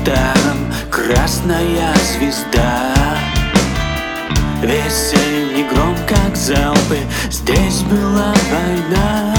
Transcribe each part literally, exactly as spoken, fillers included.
старом красная звезда. Веселье негром, как залпы, здесь была война.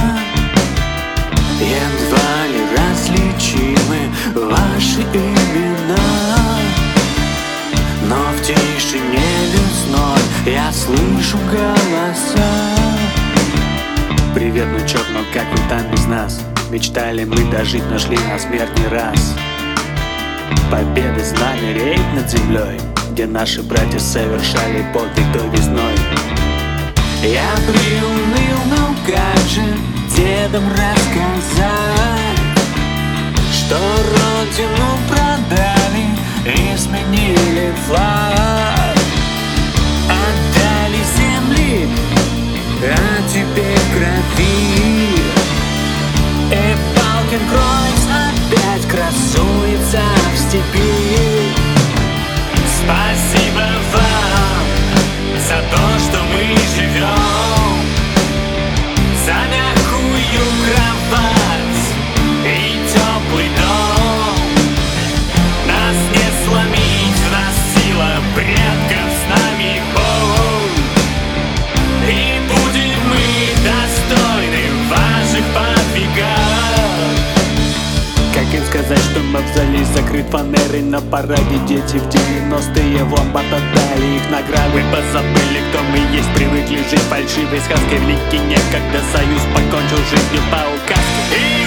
Едва ли различимы ваши имена, но в тишине лесной я слышу голоса. Привет, внучок, но как вы там без нас? Мечтали мы дожить, но шли на смерть не раз. Победы знамя реет над землей, где наши братья совершали подвиг той весной. Я приуныл, но как же дедам рассказать, что родину продали и сменили флаг. Отдали земли, а теперь крови. И Балкенкройц опять красуется в степи. Спасибо вам за то, что мы живем, за мягкую кровать и теплый дом. Нас не сломить, в нас сила предков, с нами Бог. И будем мы достойны ваших подвигов. Как им сказать, что мавзолей закрыт фанерой на параде? Дети в девяностые в ломбард отдали их награды. Мы позабыли, кто мы есть, привыкли жить фальшивой сказкой. Великий некогда союз покончил жизнью по указке.